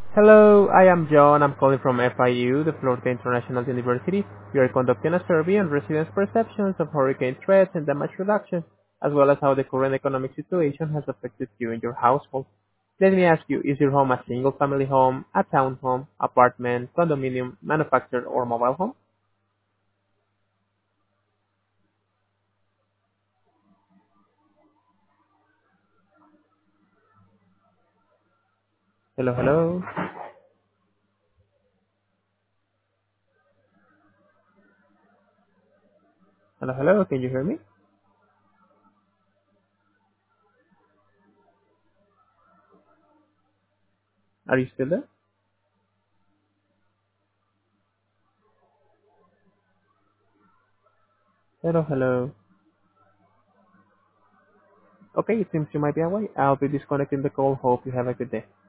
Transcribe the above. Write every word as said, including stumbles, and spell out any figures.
Hello, I am John. I'm calling from F I U, the Florida International University. We are conducting a survey on residents' perceptions of hurricane threats and damage reduction, as well as how the current economic situation has affected you and your household. Let me ask you, is your home a single-family home, a townhome, apartment, condominium, manufactured, or mobile home? Hello, hello. Hello, hello. Can you hear me? Are you still there? Hello, hello. Okay, it seems you might be away. I'll be disconnecting the call. Hope you have a good day.